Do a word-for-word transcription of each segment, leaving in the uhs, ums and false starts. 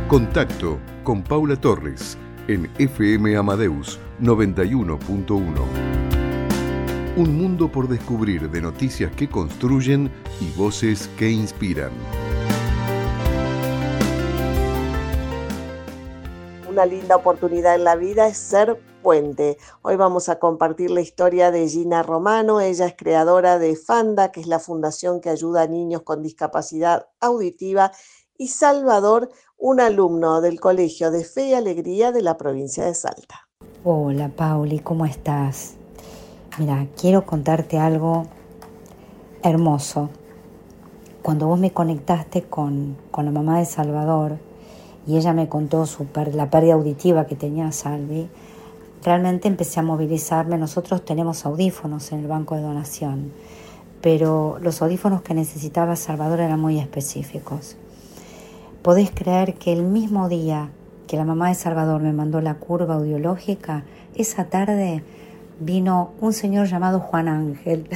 Contacto con Paula Torres en F M Amadeus noventa y uno punto uno. Un mundo por descubrir de noticias que construyen y voces que inspiran. Una linda oportunidad en la vida es ser puente. Hoy vamos a compartir la historia de Gina Romano. Ella es creadora de FANDA, que es la fundación que ayuda a niños con discapacidad auditiva, y Salvador, un alumno del Colegio de Fe y Alegría de la provincia de Salta. Hola Pauli, ¿cómo estás? Mira, quiero contarte algo hermoso. Cuando vos me conectaste con, con la mamá de Salvador y ella me contó su per, la pérdida auditiva que tenía Salvi, realmente empecé a movilizarme. Nosotros tenemos audífonos en el banco de donación, pero los audífonos que necesitaba Salvador eran muy específicos. ¿Podés creer que el mismo día que la mamá de Salvador me mandó la curva audiológica, esa tarde vino un señor llamado Juan Ángel?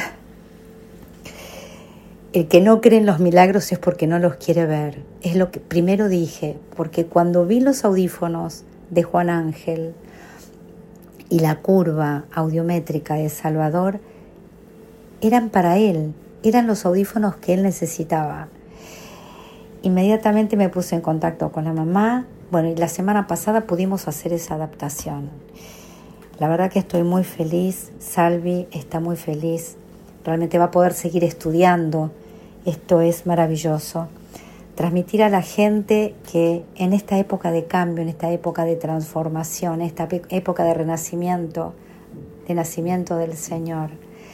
El que no cree en los milagros es porque no los quiere ver. Es lo que primero dije, porque cuando vi los audífonos de Juan Ángel y la curva audiométrica de Salvador, eran para él, eran los audífonos que él necesitaba. Inmediatamente me puse en contacto con la mamá. Bueno, y la semana pasada pudimos hacer esa adaptación. La verdad que estoy muy feliz. Salvi está muy feliz. Realmente va a poder seguir estudiando. Esto es maravilloso. Transmitir a la gente que en esta época de cambio, en esta época de transformación, en esta época de renacimiento, de nacimiento del Señor,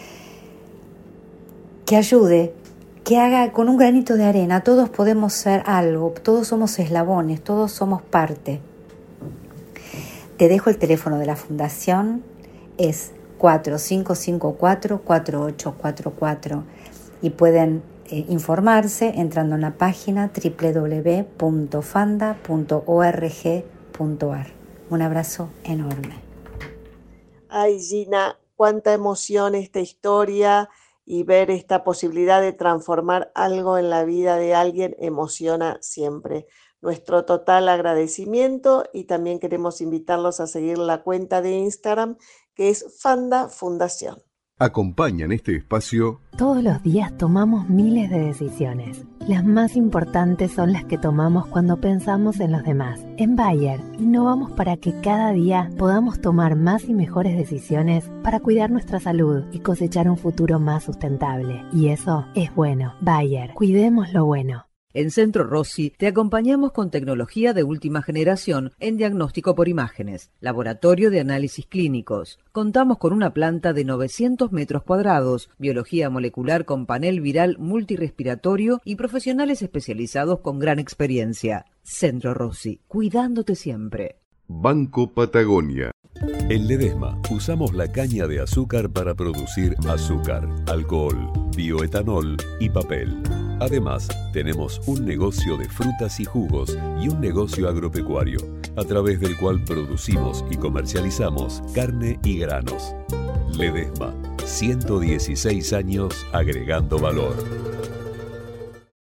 que ayude, que haga con un granito de arena. Todos podemos ser algo, todos somos eslabones, todos somos parte. Te dejo el teléfono de la fundación, es cuatro cinco cinco cuatro, cuatro ocho cuatro cuatro, y pueden eh, informarse entrando en la página doble u doble u doble u punto fanda punto org punto a r. Un abrazo enorme. Ay, Gina, cuánta emoción esta historia. Y ver esta posibilidad de transformar algo en la vida de alguien emociona siempre. Nuestro total agradecimiento, y también queremos invitarlos a seguir la cuenta de Instagram, que es Fanda Fundación. Acompañan este espacio. Todos los días tomamos miles de decisiones. Las más importantes son las que tomamos cuando pensamos en los demás. En Bayer, innovamos para que cada día podamos tomar más y mejores decisiones para cuidar nuestra salud y cosechar un futuro más sustentable. Y eso es bueno. Bayer, cuidemos lo bueno. En Centro Rossi te acompañamos con tecnología de última generación en diagnóstico por imágenes, laboratorio de análisis clínicos. Contamos con una planta de novecientos metros cuadrados, biología molecular con panel viral multirrespiratorio y profesionales especializados con gran experiencia. Centro Rossi, cuidándote siempre. Banco Patagonia. En Ledesma usamos la caña de azúcar para producir azúcar, alcohol, bioetanol y papel. Además, tenemos un negocio de frutas y jugos y un negocio agropecuario, a través del cual producimos y comercializamos carne y granos. Ledesma, ciento dieciséis años agregando valor.